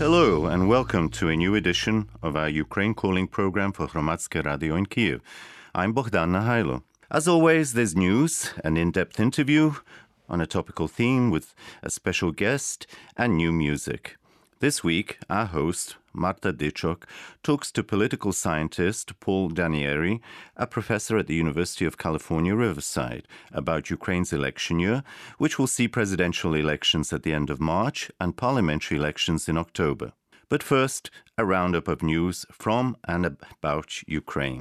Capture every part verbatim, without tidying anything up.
Hello and welcome to a new edition of our Ukraine Calling program for Hromadske Radio in Kyiv. I'm Bogdan Nahailo. As always, there's news, an in-depth interview on a topical theme with a special guest and new music. This week, our host, Marta Dychok, talks to political scientist Paul Danieri, a professor at the University of California, Riverside, about Ukraine's election year, which will see presidential elections at the end of March and parliamentary elections in October. But first, a roundup of news from and about Ukraine.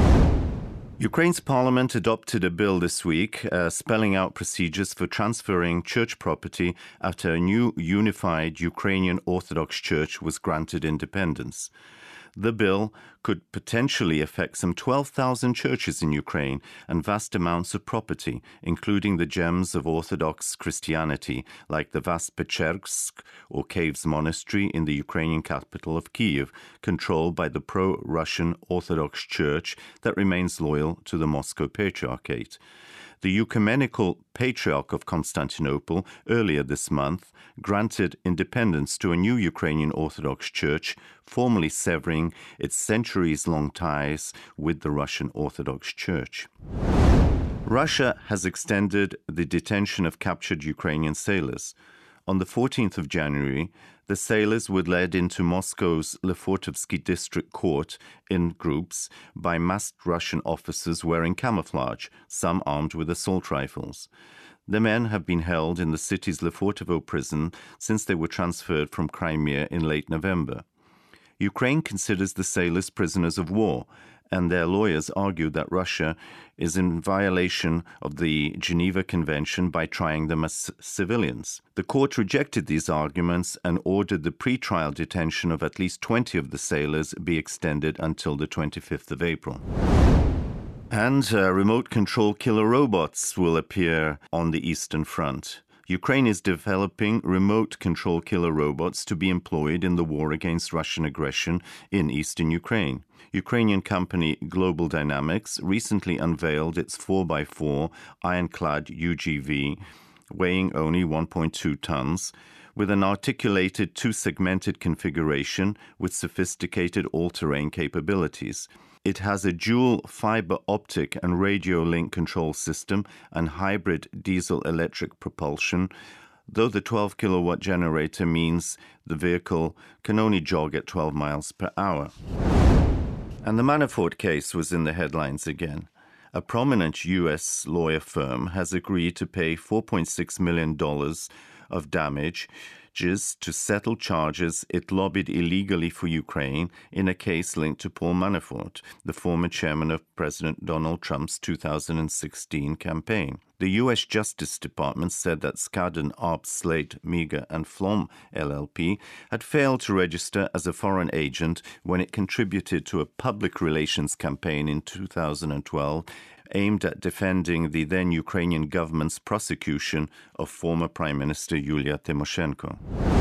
Ukraine's parliament adopted a bill this week uh, spelling out procedures for transferring church property after a new unified Ukrainian Orthodox Church was granted independence. The bill could potentially affect some twelve thousand churches in Ukraine and vast amounts of property, including the gems of Orthodox Christianity, like the Vaspechersk or Caves Monastery in the Ukrainian capital of Kyiv, controlled by the pro-Russian Orthodox Church that remains loyal to the Moscow Patriarchate. The Ecumenical Patriarch of Constantinople earlier this month granted independence to a new Ukrainian Orthodox Church, formally severing its centuries-long ties with the Russian Orthodox Church. Russia has extended the detention of captured Ukrainian sailors. On the fourteenth of January, the sailors were led into Moscow's Lefortovsky district court in groups by masked Russian officers wearing camouflage, some armed with assault rifles. The men have been held in the city's Lefortovo prison since they were transferred from Crimea in late November. Ukraine considers the sailors prisoners of war, and their lawyers argue that Russia is in violation of the Geneva Convention by trying them as civilians. The court rejected these arguments and ordered the pre-trial detention of at least twenty of the sailors be extended until the twenty-fifth of April. And uh, remote control killer robots will appear on the Eastern Front. Ukraine is developing remote control killer robots to be employed in the war against Russian aggression in eastern Ukraine. Ukrainian company Global Dynamics recently unveiled its four by four ironclad U G V, weighing only one point two tons, with an articulated two-segmented configuration with sophisticated all-terrain capabilities. It has a dual fiber optic and radio link control system and hybrid diesel-electric propulsion, though the twelve kilowatt generator means the vehicle can only jog at twelve miles per hour. And the Manafort case was in the headlines again. A prominent U S lawyer firm has agreed to pay four point six million dollars of damage to settle charges it lobbied illegally for Ukraine in a case linked to Paul Manafort, the former chairman of President Donald Trump's two thousand sixteen campaign. The U S Justice Department said that Skadden, Arps, Slate, Miga, and Flom L L P had failed to register as a foreign agent when it contributed to a public relations campaign in two thousand twelve aimed at defending the then Ukrainian government's prosecution of former Prime Minister Yulia Tymoshenko.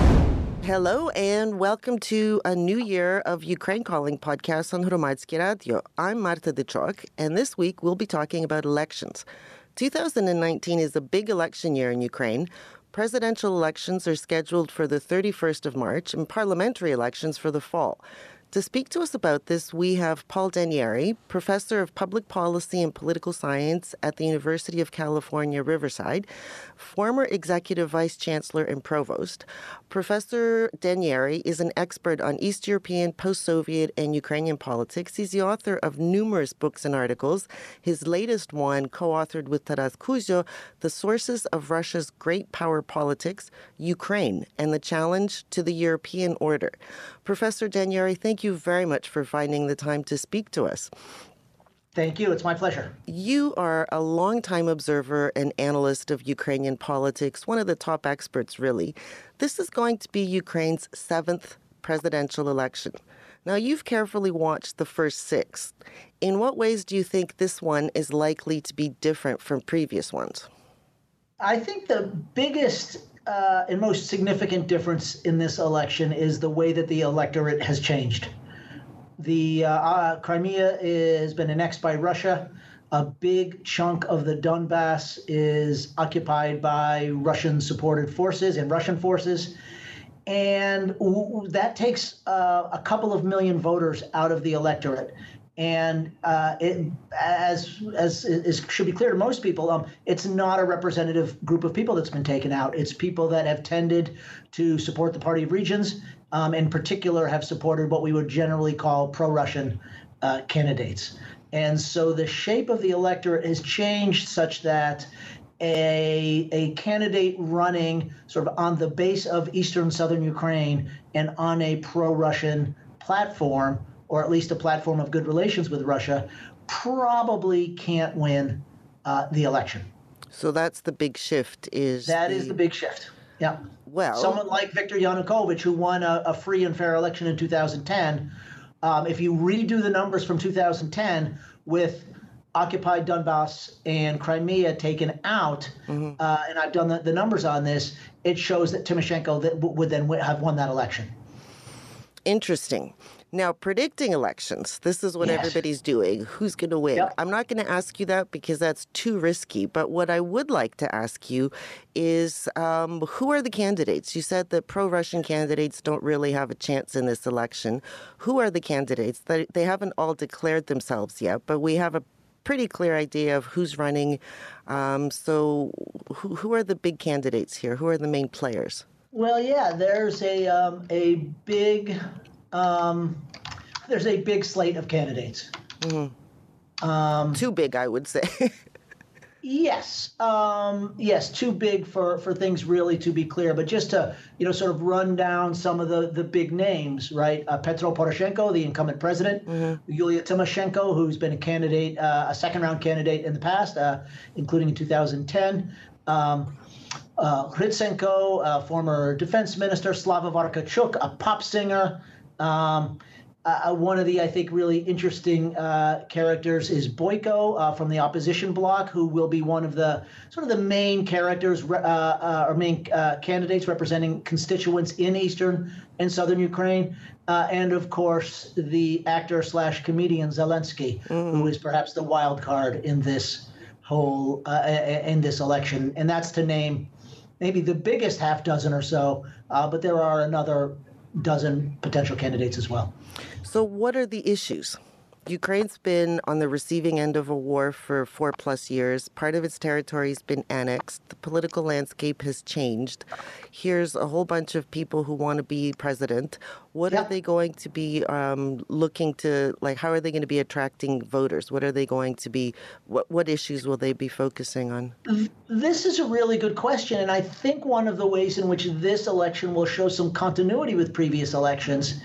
Hello and welcome to a new year of Ukraine Calling podcast on Hromadske Radio. I'm Marta Dychok, and this week we'll be talking about elections. two thousand nineteen is a big election year in Ukraine. Presidential elections are scheduled for the thirty-first of March and parliamentary elections for the fall. To speak to us about this, we have Paul Danieri, professor of public policy and political science at the University of California, Riverside, former executive vice chancellor and provost. Professor Danieri is an expert on East European, post-Soviet, and Ukrainian politics. He's the author of numerous books and articles. His latest one, co-authored with Taras Kuzyo, The Sources of Russia's Great Power Politics, Ukraine, and the Challenge to the European Order. Professor Danieri, thank you very much for finding the time to speak to us. Thank you. It's my pleasure. You are a longtime observer and analyst of Ukrainian politics, one of the top experts, really. This is going to be Ukraine's seventh presidential election. Now, you've carefully watched the first six. In what ways do you think this one is likely to be different from previous ones? I think the biggest uh, and most significant difference in this election is the way that the electorate has changed. The uh, uh, Crimea has been annexed by Russia. A big chunk of the Donbass is occupied by Russian-supported forces and Russian forces. And w- that takes uh, a couple of million voters out of the electorate. And uh, it, as as is, should be clear to most people, um, it's not a representative group of people that's been taken out. It's people that have tended to support the Party of Regions, um, in particular have supported what we would generally call pro-Russian uh, candidates. And so the shape of the electorate has changed such that a, a candidate running sort of on the base of eastern southern Ukraine and on a pro-Russian platform, or at least a platform of good relations with Russia, probably can't win uh, the election. So that's the big shift. Is that the... is the big shift? Yeah. Well, someone like Viktor Yanukovych, who won a, a free and fair election in two thousand ten, um, if you redo the numbers from two thousand ten with occupied Donbass and Crimea taken out, mm-hmm. uh, and I've done the, the numbers on this, it shows that Tymoshenko that w- would then w- have won that election. Interesting. Now, predicting elections, this is what yes. everybody's doing. Who's going to win? Yep. I'm not going to ask you that because that's too risky. But what I would like to ask you is um, who are the candidates? You said that pro-Russian candidates don't really have a chance in this election. Who are the candidates? They haven't all declared themselves yet, but we have a pretty clear idea of who's running. Um, so who, who are the big candidates here? Who are the main players? Well, yeah, there's a um, a big... Um, there's a big slate of candidates. Mm-hmm. Um, too big, I would say. yes, um, yes, too big for, for things really to be clear. But just to you know, sort of run down some of the, the big names, right? Uh, Petro Poroshenko, the incumbent president, mm-hmm. Yulia Tymoshenko, who's been a candidate, uh, a second round candidate in the past, uh, including in two thousand ten. Um, uh, Hrytsenko, uh, former defense minister, Slava Varkachuk, a pop singer. Um, uh, one of the, I think, really interesting uh, characters is Boyko uh, from the opposition bloc, who will be one of the sort of the main characters uh, uh, or main uh, candidates representing constituents in eastern and southern Ukraine. Uh, and, of course, the actor slash comedian Zelensky, mm. who is perhaps the wild card in this whole uh, in this election. And that's to name maybe the biggest half dozen or so. Uh, but there are another dozen potential candidates as well. So what are the issues? Ukraine's been on the receiving end of a war for four plus years. Part of its territory has been annexed. The political landscape has changed. Here's a whole bunch of people who want to be president. What yeah. are they going to be um, looking to, like, how are they going to be attracting voters? What are they going to be, what, what issues will they be focusing on? This is a really good question. And I think one of the ways in which this election will show some continuity with previous elections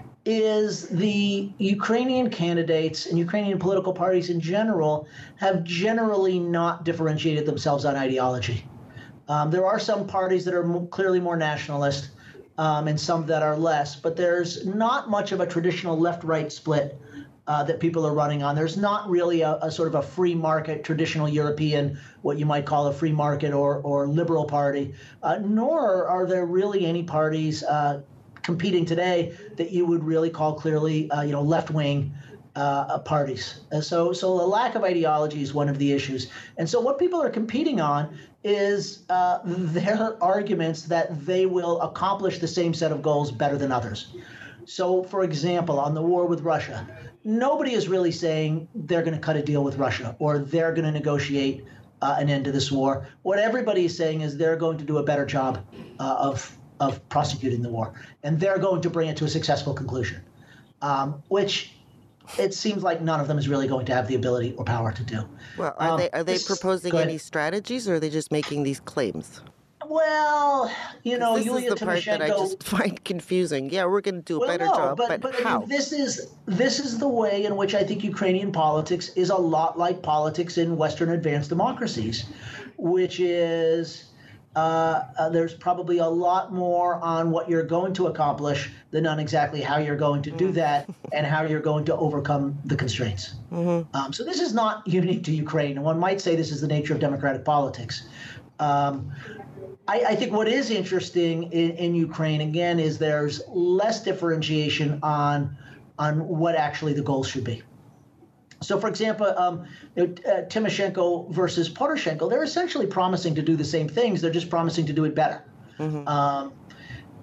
is the Ukrainian candidates and Ukrainian political parties in general have generally not differentiated themselves on ideology. Um, there are some parties that are mo- clearly more nationalist um, and some that are less, but there's not much of a traditional left-right split uh, that people are running on. There's not really a, a sort of a free market, traditional European, what you might call a free market or, or liberal party, uh, nor are there really any parties uh, competing today that you would really call clearly, uh, you know, left-wing uh, parties. And so, so the lack of ideology is one of the issues. And so what people are competing on is uh, their arguments that they will accomplish the same set of goals better than others. So, for example, on the war with Russia, nobody is really saying they're going to cut a deal with Russia or they're going to negotiate uh, an end to this war. What everybody is saying is they're going to do a better job uh, of of prosecuting the war, and they're going to bring it to a successful conclusion, um, which it seems like none of them is really going to have the ability or power to do. Well, are um, they are they this, proposing any strategies, or are they just making these claims? Well, you know, this Yulia is the Tymoshenko, part that I just find confusing. Yeah, we're going to do a well, better no, job, but, but, but how? I mean, this is this is the way in which I think Ukrainian politics is a lot like politics in Western advanced democracies, which is uh, uh, there's probably a lot more on what you're going to accomplish than on exactly how you're going to do that and how you're going to overcome the constraints. Mm-hmm. Um, so this is not unique to Ukraine, and one might say this is the nature of democratic politics. Um, I, I think what is interesting in, in Ukraine, again, is there's less differentiation on on what actually the goals should be. So, for example, um, you know, uh, Tymoshenko versus Poroshenko, they're essentially promising to do the same things. They're just promising to do it better. Mm-hmm. Um,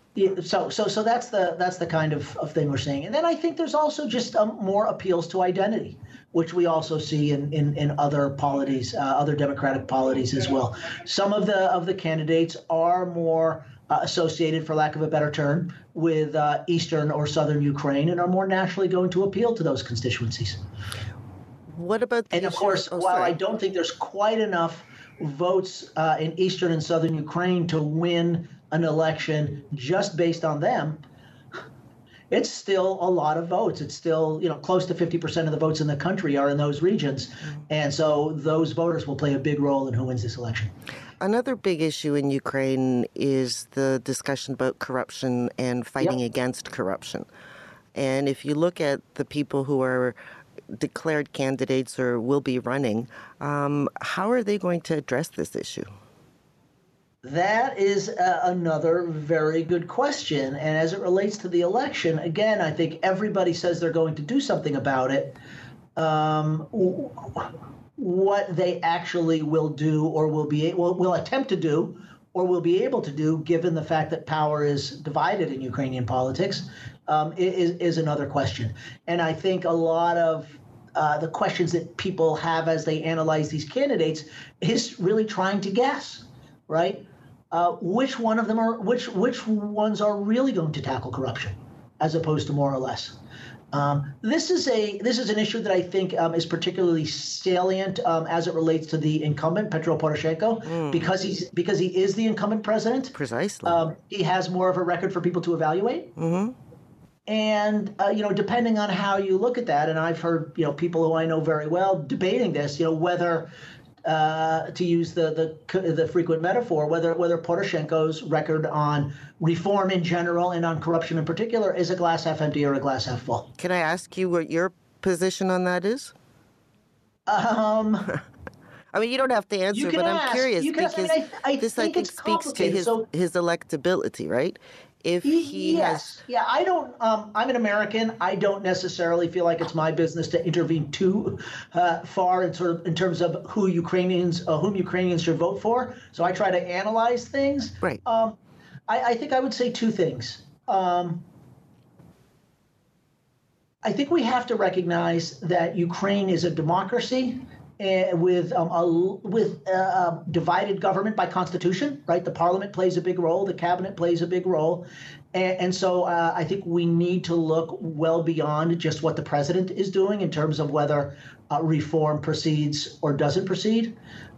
Yeah, so so so that's the that's the kind of, of thing we're seeing. And then I think there's also just um, more appeals to identity, which we also see in in, in other polities, uh, other Democratic polities as well. Some of the of the candidates are more uh, associated, for lack of a better term, with uh, eastern or southern Ukraine, and are more naturally going to appeal to those constituencies. What about the and of issue- course, oh, while sorry. I don't think there's quite enough votes uh, in eastern and southern Ukraine to win an election just based on them, it's still a lot of votes. It's still, you know, close to fifty percent of the votes in the country are in those regions. Mm-hmm. And so those voters will play a big role in who wins this election. Another big issue in Ukraine is the discussion about corruption and fighting yep. against corruption. And if you look at the people who are declared candidates or will be running, um, how are they going to address this issue? That is uh, another very good question. And as it relates to the election, again, I think everybody says they're going to do something about it. Um, what they actually will do or will be will, will attempt to do or will be able to do, given the fact that power is divided in Ukrainian politics, um, is, is another question. And I think a lot of uh, the questions that people have as they analyze these candidates is really trying to guess, right? Uh, which one of them are, which which ones are really going to tackle corruption, as opposed to more or less. Um, this is a this is an issue that I think um, is particularly salient um, as it relates to the incumbent Petro Poroshenko, mm. because he's because he is the incumbent president. Precisely, um, he has more of a record for people to evaluate. Mm-hmm. And uh, you know, depending on how you look at that, and I've heard you know people who I know very well debating this, you know, whether uh, to use the the the frequent metaphor, whether whether Poroshenko's record on reform in general and on corruption in particular is a glass half empty or a glass half full. Can I ask you what your position on that is? Um, I mean, you don't have to answer, but ask, I'm curious because ask, I mean, I, I this, think I think, speaks to his so, his electability, right? If he yes, has... yeah, I don't. Um, I'm an American. I don't necessarily feel like it's my business to intervene too uh, far in sort of in terms of who Ukrainians, uh, whom Ukrainians should vote for. So I try to analyze things. Right. Um, I, I think I would say two things. Um, I think we have to recognize that Ukraine is a democracy uh, with um, a with a divided government by constitution, right? The parliament plays a big role, the cabinet plays a big role, and, and so uh, I think we need to look well beyond just what the president is doing in terms of whether uh, reform proceeds or doesn't proceed.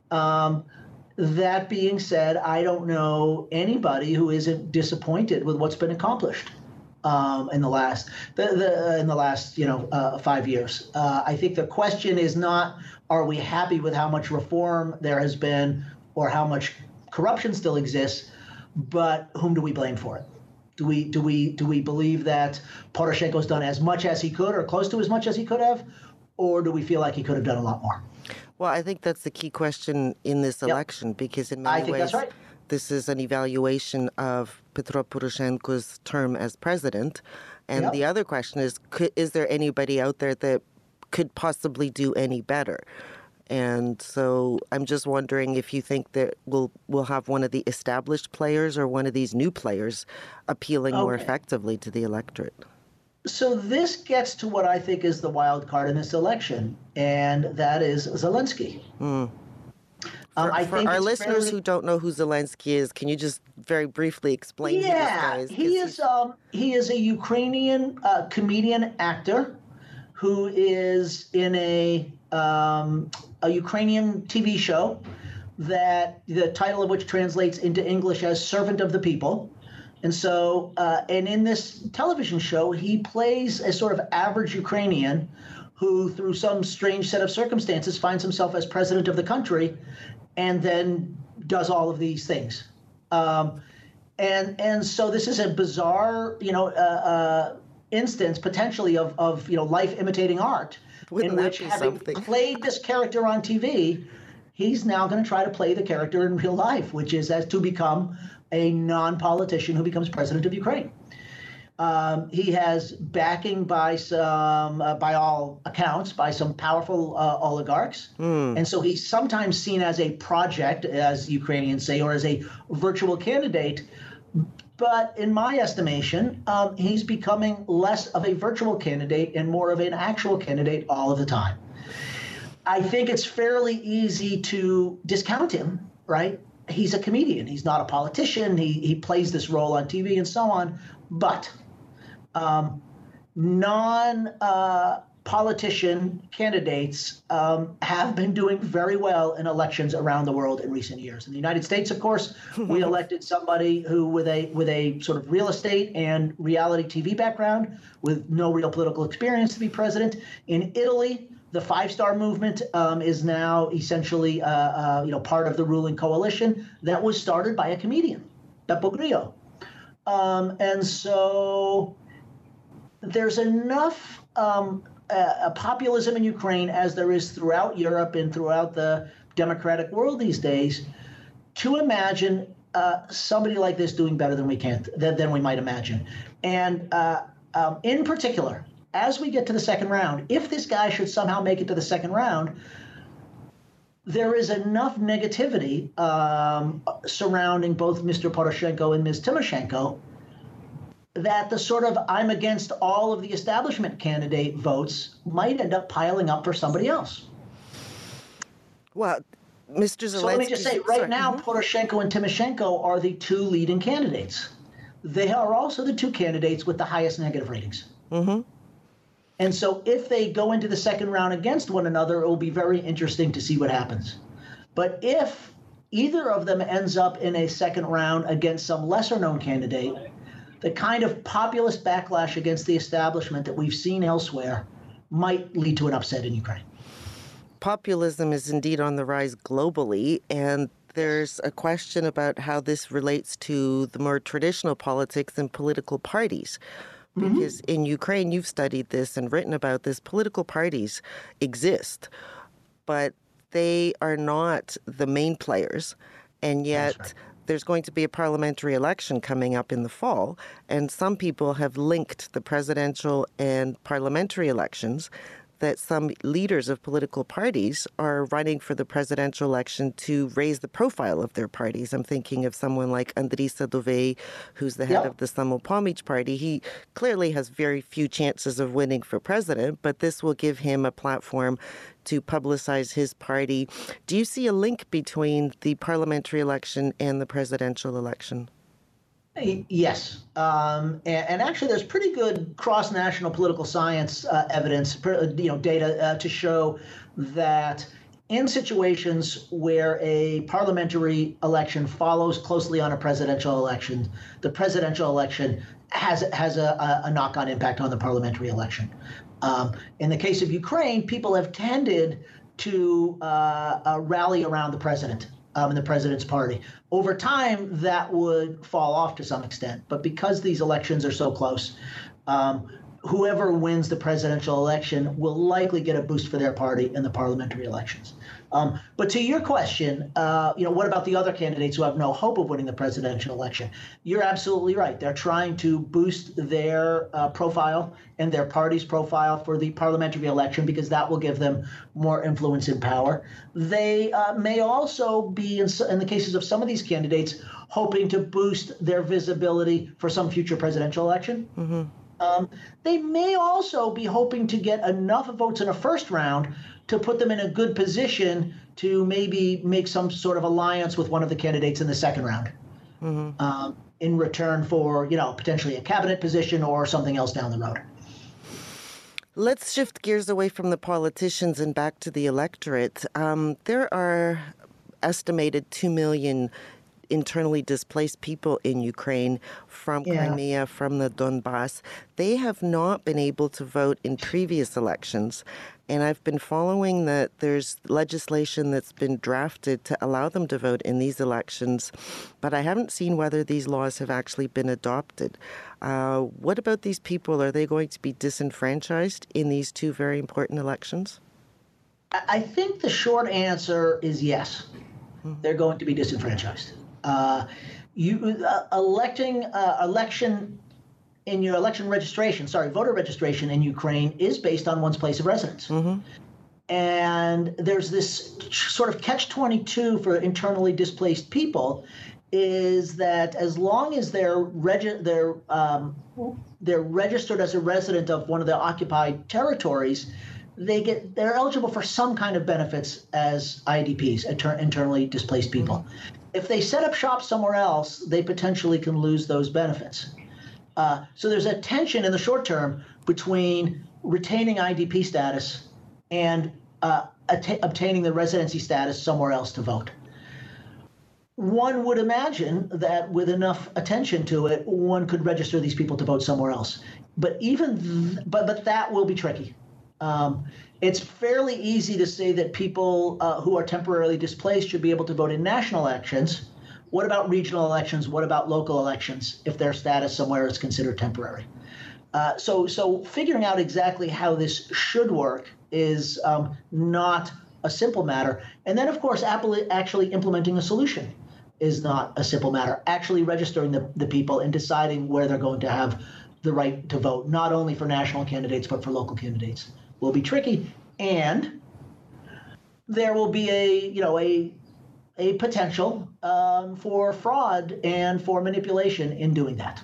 Um, that being said, I don't know anybody who isn't disappointed with what's been accomplished um, in the last the, the in the last you know uh, five years. Uh, I think the question is not, are we happy with how much reform there has been or how much corruption still exists, but whom do we blame for it? Do we do we do we believe that Poroshenko's done as much as he could or close to as much as he could have, or do we feel like he could have done a lot more? Well, I think that's the key question in this election, yep. because in many I think ways, that's right. This is an evaluation of Petro Poroshenko's term as president. And yep. the other question is, could, is there anybody out there that could possibly do any better? And so I'm just wondering if you think that we'll, we'll have one of the established players or one of these new players appealing okay. more effectively to the electorate. So this gets to what I think is the wild card in this election, and that is Zelensky. Mm. Um, for I for think our listeners fairly... who don't know who Zelensky is, can you just very briefly explain yeah, who this guy is? he is. Um, he is a Ukrainian uh, comedian actor who is in a um, a Ukrainian T V show that the title of which translates into English as "Servant of the People." And so, uh, and in this television show, he plays a sort of average Ukrainian who, through some strange set of circumstances, finds himself as president of the country and then does all of these things. Um, and and so this is a bizarre, you know, uh, uh, instance potentially of, of, you know, life imitating art. Wouldn't in which, having something? played this character on T V, he's now going to try to play the character in real life, which is as to become a non-politician who becomes president of Ukraine. Um, he has backing by some, uh, by all accounts, by some powerful uh, oligarchs. Mm. And so he's sometimes seen as a project, as Ukrainians say, or as a virtual candidate. But in my estimation, um, he's becoming less of a virtual candidate and more of an actual candidate all of the time. I think it's fairly easy to discount him, right? He's a comedian. He's not a politician. He, he plays this role on T V and so on. But um, non uh, politician candidates um, have been doing very well in elections around the world in recent years. In the United States, of course, we elected somebody who with a with a sort of real estate and reality T V background with no real political experience to be president. In Italy, the Five Star Movement um, is now essentially uh, uh, you know part of the ruling coalition that was started by a comedian, Beppo Grillo. Um, and so there's enough um, uh, populism in Ukraine, as there is throughout Europe and throughout the democratic world these days, to imagine uh, somebody like this doing better than we can, than, than we might imagine. And uh, um, in particular, as we get to the second round, if this guy should somehow make it to the second round, there is enough negativity um, surrounding both Mister Poroshenko and Miz Tymoshenko that the sort of I'm against all of the establishment candidate votes might end up piling up for somebody else. Well, Mister Zelensky. So let me just say, right sorry. now, mm-hmm. Poroshenko and Tymoshenko are the two leading candidates. They are also the two candidates with the highest negative ratings. Mm-hmm. And so if they go into the second round against one another, it will be very interesting to see what happens. But if either of them ends up in a second round against some lesser known candidate, the kind of populist backlash against the establishment that we've seen elsewhere might lead to an upset in Ukraine. Populism is indeed on the rise globally, and there's a question about how this relates to the more traditional politics and political parties. Because mm-hmm. in Ukraine, you've studied this and written about this, political parties exist, but they are not the main players, and yet right. there's going to be a parliamentary election coming up in the fall, and some people have linked the presidential and parliamentary elections that some leaders of political parties are running for the presidential election to raise the profile of their parties. I'm thinking of someone like Andriy Sadovey, who's the head yep. of the Samopomich party. He clearly has very few chances of winning for president, but this will give him a platform to publicize his party. Do you see a link between the parliamentary election and the presidential election? Yes. Um, and, and actually, there's pretty good cross-national political science uh, evidence, you know, data uh, to show that in situations where a parliamentary election follows closely on a presidential election, the presidential election has has a, a knock-on impact on the parliamentary election. Um, in the case of Ukraine, people have tended to uh, uh, rally around the president. Um, in the president's party. Over time, that would fall off to some extent. But because these elections are so close, um, whoever wins the presidential election will likely get a boost for their party in the parliamentary elections. Um, but to your question, uh, you know, what about the other candidates who have no hope of winning the presidential election? You're absolutely right. They're trying to boost their uh, profile and their party's profile for the parliamentary election because that will give them more influence and power. They uh, may also be, in, in the cases of some of these candidates, hoping to boost their visibility for some future presidential election. Mm-hmm. Um, they may also be hoping to get enough votes in a first round to put them in a good position to maybe make some sort of alliance with one of the candidates in the second round mm-hmm. um, in return for, you know, potentially a cabinet position or something else down the road. Let's shift gears away from the politicians and back to the electorate. Um, there are estimated two million internally displaced people in Ukraine from yeah. Crimea, from the Donbass. They have not been able to vote in previous elections. And I've been following that there's legislation that's been drafted to allow them to vote in these elections, but I haven't seen whether these laws have actually been adopted. Uh, what about these people? Are they going to be disenfranchised in these two very important elections? I think the short answer is yes. Mm-hmm. They're going to be disenfranchised. Uh, you uh, electing uh, election in your election registration, sorry, voter registration in Ukraine is based on one's place of residence. Mm-hmm. And there's this sort of catch twenty-two for internally displaced people is that as long as they're regi- they're um, they're registered as a resident of one of the occupied territories, they get they're eligible for some kind of benefits as I D Ps, inter- internally displaced people. Mm-hmm. If they set up shop somewhere else, they potentially can lose those benefits. Uh, so there's a tension in the short term between retaining I D P status and uh, att- obtaining the residency status somewhere else to vote. One would imagine that with enough attention to it, one could register these people to vote somewhere else. But even th- but but that will be tricky. Um, it's fairly easy to say that people uh, who are temporarily displaced should be able to vote in national elections. What about regional elections? What about local elections if their status somewhere is considered temporary? Uh, so, so figuring out exactly how this should work is um, not a simple matter. And then, of course, actually implementing a solution is not a simple matter. Actually registering the, the people and deciding where they're going to have the right to vote, not only for national candidates, but for local candidates, will be tricky. And there will be a, you know, a a potential um, for fraud and for manipulation in doing that.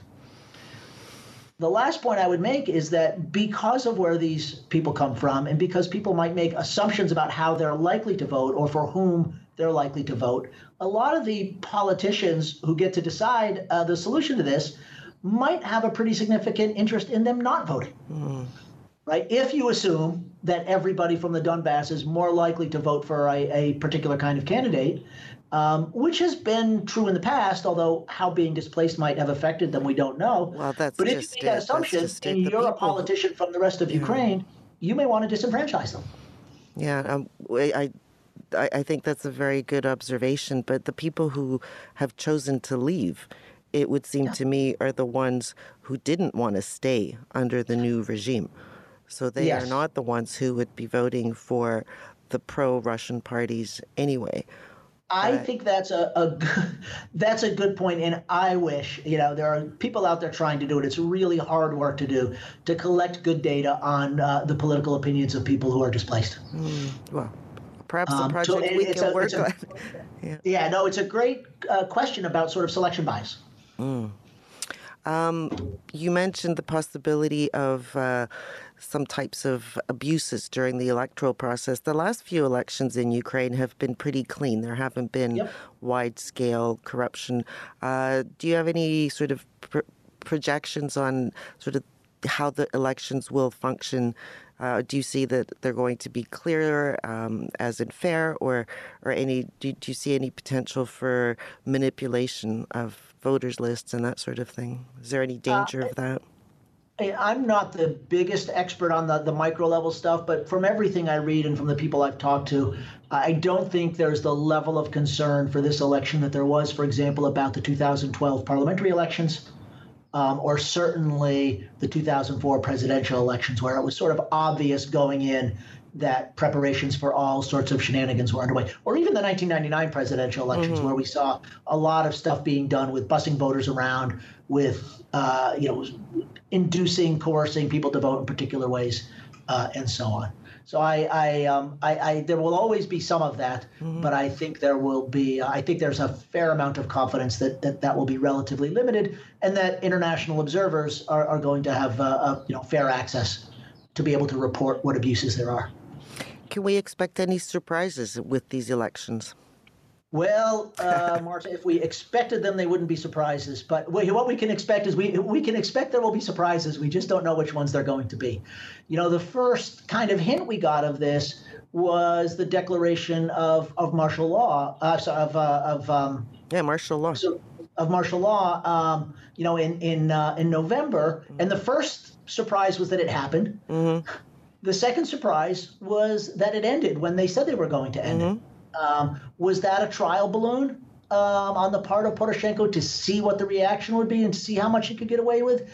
The last point I would make is that because of where these people come from and because people might make assumptions about how they're likely to vote or for whom they're likely to vote, a lot of the politicians who get to decide uh, the solution to this might have a pretty significant interest in them not voting. Mm. Right? If you assume that everybody from the Donbass is more likely to vote for a, a particular kind of candidate, um, which has been true in the past, although how being displaced might have affected them, we don't know. Well, that's but if just you make that it. assumption and and you're people, a politician from the rest of yeah. Ukraine, you may want to disenfranchise them. Yeah, um, I, I, I think that's a very good observation. But the people who have chosen to leave, it would seem yeah. to me, are the ones who didn't want to stay under the new regime. So they yes. are not the ones who would be voting for the pro-Russian parties anyway. I but, think that's a, a that's a good point, and I wish, you know, there are people out there trying to do it. It's really hard work to do, to collect good data on uh, the political opinions of people who are displaced. Mm, well, perhaps a um, project so it, we can a, work a, on. yeah. yeah, no, it's a great uh, question about sort of selection bias. Mm. Um, you mentioned the possibility of uh, some types of abuses during the electoral process. The last few elections in Ukraine have been pretty clean. There haven't been yep. wide-scale corruption. Uh, do you have any sort of pr- projections on sort of how the elections will function? Uh, do you see that they're going to be clearer, um, as in fair, or or any? Do, do you see any potential for manipulation of voters lists and that sort of thing? Is there any danger uh, of that? I'm not the biggest expert on the, the micro level stuff, but from everything I read and from the people I've talked to, I don't think there's the level of concern for this election that there was, for example, about the two thousand twelve parliamentary elections, um, or certainly the two thousand four presidential elections, where it was sort of obvious going in that preparations for all sorts of shenanigans were underway, or even the nineteen ninety-nine presidential elections, mm-hmm. where we saw a lot of stuff being done with busing voters around, with uh, you know, inducing, coercing people to vote in particular ways, uh, and so on. So I, I, um, I, I, there will always be some of that, mm-hmm. but I think there will be. Uh, I think there's a fair amount of confidence that that, that will be relatively limited, and that international observers are, are going to have uh, uh, you know, fair access to be able to report what abuses there are. Can we expect any surprises with these elections? Well, uh, Marta, if we expected them, they wouldn't be surprises. But what we can expect is we we can expect there will be surprises. We just don't know which ones they're going to be. You know, the first kind of hint we got of this was the declaration of, of martial law, uh, sorry, of uh, of um, yeah, martial law. So, of martial law, um, you know, in in uh, in November. Mm-hmm. And the first surprise was that it happened. Mm-hmm. The second surprise was that it ended when they said they were going to end mm-hmm. it. Um, was that a trial balloon um, on the part of Poroshenko to see what the reaction would be and to see how much he could get away with?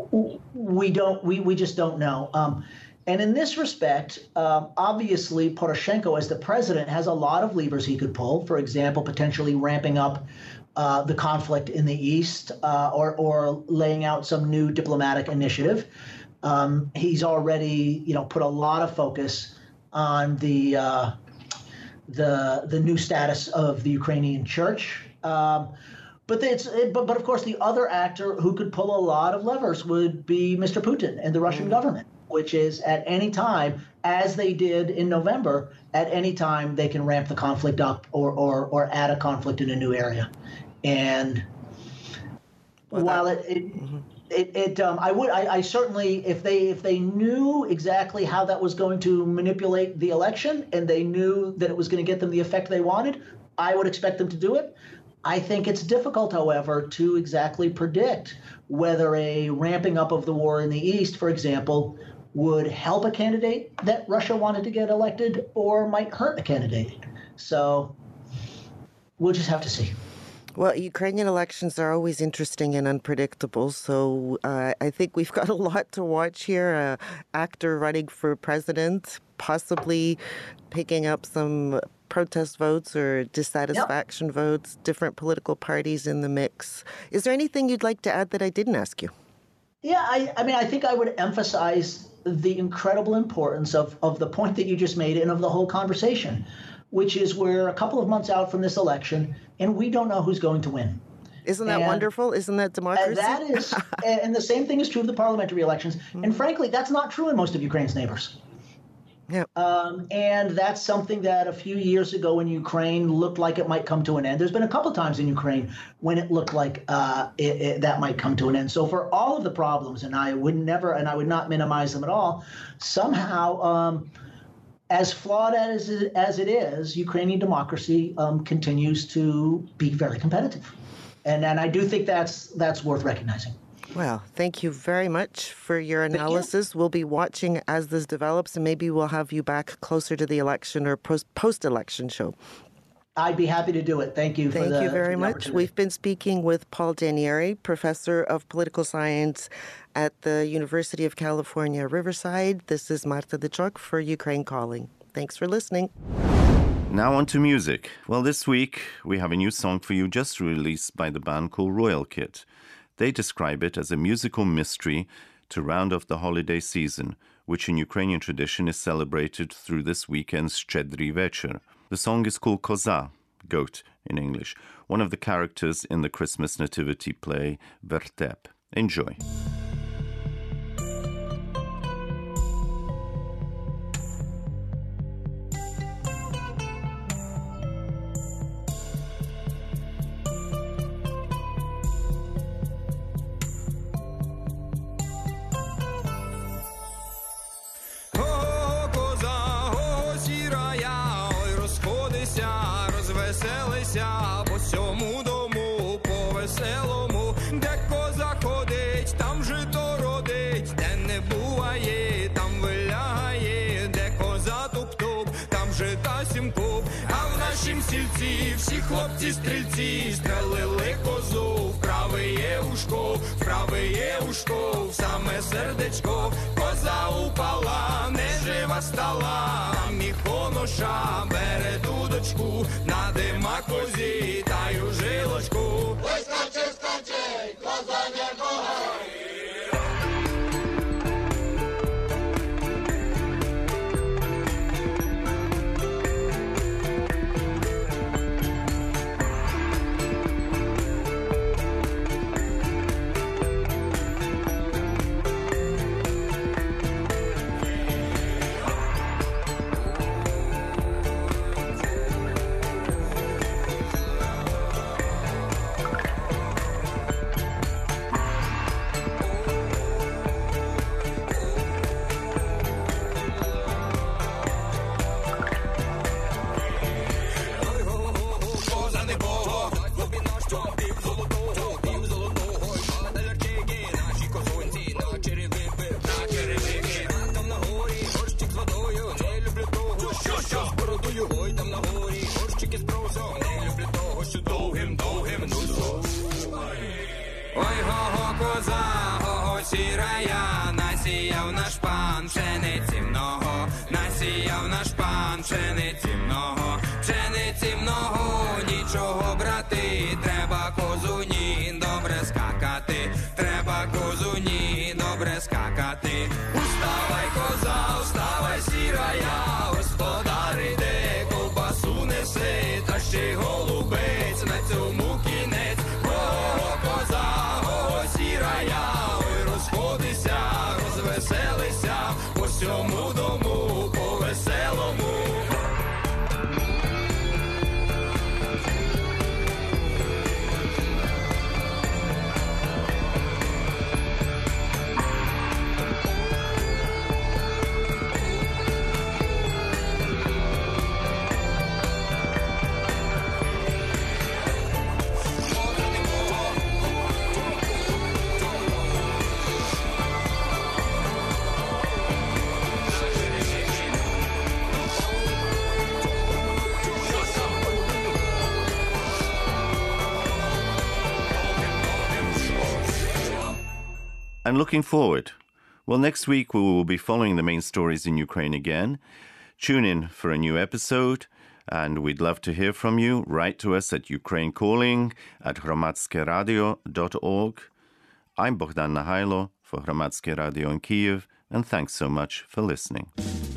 We don't. We we just don't know. Um, and in this respect, um, obviously, Poroshenko, as the president, has a lot of levers he could pull. For example, potentially ramping up uh, the conflict in the east, uh, or or laying out some new diplomatic initiative. Um, he's already, you know, put a lot of focus on the. Uh, the the new status of the Ukrainian church. Um, But it's it, but but of course the other actor who could pull a lot of levers would be Mister Putin and the Russian mm. government, which is at any time, as they did in November, at any time they can ramp the conflict up or or or add a conflict in a new area. And well, while that, it it, mm-hmm. it, it um, I would I, I certainly if they if they knew exactly how that was going to manipulate the election and they knew that it was going to get them the effect they wanted, I would expect them to do it. I think it's difficult, however, to exactly predict whether a ramping up of the war in the East, for example, would help a candidate that Russia wanted to get elected or might hurt a candidate. So we'll just have to see. Well, Ukrainian elections are always interesting and unpredictable, so uh, I think we've got a lot to watch here. Uh, actor running for president, possibly picking up some protest votes or dissatisfaction yep. votes, different political parties in the mix. Is there anything you'd like to add that I didn't ask you? Yeah, I, I mean, I think I would emphasize the incredible importance of, of the point that you just made and of the whole conversation, which is we're a couple of months out from this election and we don't know who's going to win. Isn't that and, wonderful? Isn't that democracy? That is, and the same thing is true of the parliamentary elections. Mm-hmm. And frankly, that's not true in most of Ukraine's neighbors. Yeah. Um, and that's something that a few years ago in Ukraine looked like it might come to an end. There's been a couple of times in Ukraine when it looked like uh, it, it, that might come to an end. So for all of the problems, and I would never, and I would not minimize them at all, somehow, um, as flawed as it, as it is, Ukrainian democracy um, continues to be very competitive. And and I do think that's that's worth recognizing. Well, thank you very much for your analysis. We'll be watching as this develops, and maybe we'll have you back closer to the election or post, post-election show. I'd be happy to do it. Thank you. Thank for the, you very for much. We've been speaking with Paul Danieri, professor of political science at the University of California, Riverside. This is Marta Dyczok for Ukraine Calling. Thanks for listening. Now on to music. Well, this week we have a new song for you just released by the band called Royal Kit. They describe it as a musical mystery to round off the holiday season, which in Ukrainian tradition is celebrated through this weekend's Szczedry Večer. The song is called Koza, goat in English, one of the characters in the Christmas nativity play Vertep. Enjoy. По всьому дому, по веселому, де коза ходить, там жито родить, де не буває, там вилягає, де коза туп-туп, там жита сім куб. А в нашім сільці всі хлопці-стрільці стрелили козу, вправе є ушко, вправе є ушко, в саме сердечко, коза упала, не жива стала, а міхоноша бере дудочку, надима козі, таю жилочку. Ой, скаче, скаче, коза не кохає. Ой, го-го, коза, го-го, сірая, насіяв наш пан пшениці много, насіяв наш пан пшениці много, пшениці много, нічого, брати, треба козуні добре скакати, треба козуні добре скакати. Уставай, коза, уставай, сірая, господар іде, ковбасу несе, та ще голубець на цьому кінець. and looking forward. Well, next week we will be following the main stories in Ukraine again. Tune in for a new episode, and we'd love to hear from you. Write to us at Ukraine Calling at hromadskie radio dot org. I'm Bohdan Nahailo for Hromadskie Radio in Kyiv, and thanks so much for listening.